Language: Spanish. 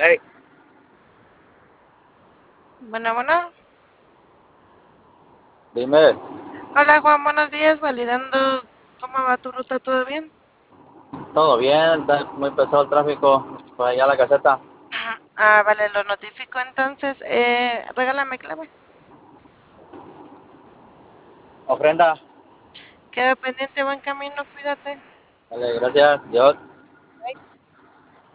Hey, Bueno, bueno. dime, Hola Juan, buenos días. Validando cómo va tu ruta, ¿todo bien? ¿todo bien? ¿Está muy pesado el tráfico por allá a la caseta? Ah, vale, lo notifico entonces. Regálame clave. Ofrenda. Queda pendiente, buen camino, cuídate. Vale, gracias. Dios.